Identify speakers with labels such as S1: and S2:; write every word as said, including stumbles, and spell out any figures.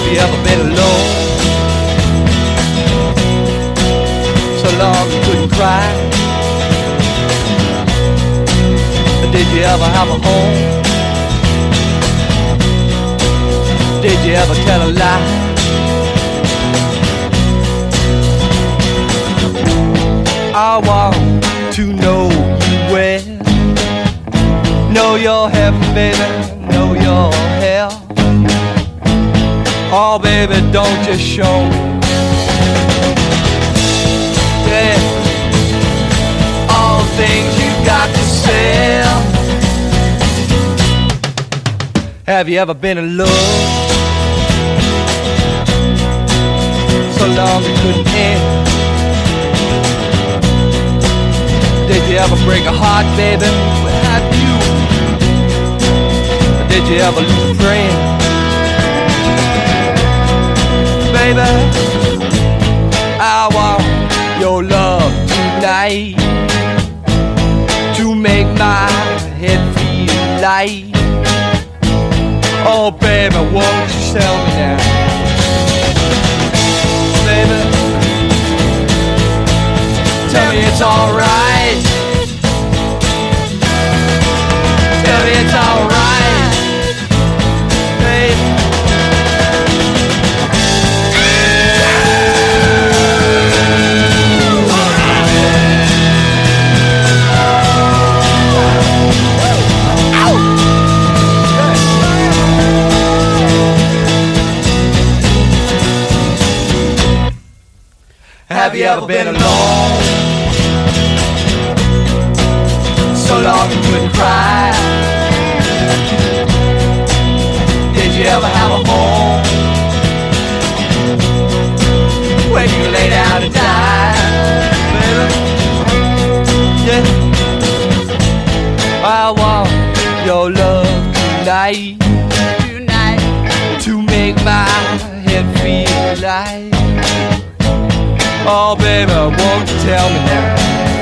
S1: Have you ever been alone? So long you couldn't cry. Did you ever have a home? Did you ever tell a lie? I want to know you well. Know your heaven, baby, know your hell. Oh, baby, don't just show me. Yeah, all things you got to sell. Have you ever been in love? So long it couldn't end. Did you ever break a heart, baby? Have you? Or did you ever lose a friend? Baby, I want your love tonight to make my head feel light. Oh, baby, won't you tell me now? Baby, tell me it's alright. Tell me it's alright, baby. Have you ever been alone? So long you couldn't cry. Did you ever have a home where you lay down and die, baby? Yeah, I want your love tonight, tonight, to make my head feel light. Oh, baby, won't you tell me now?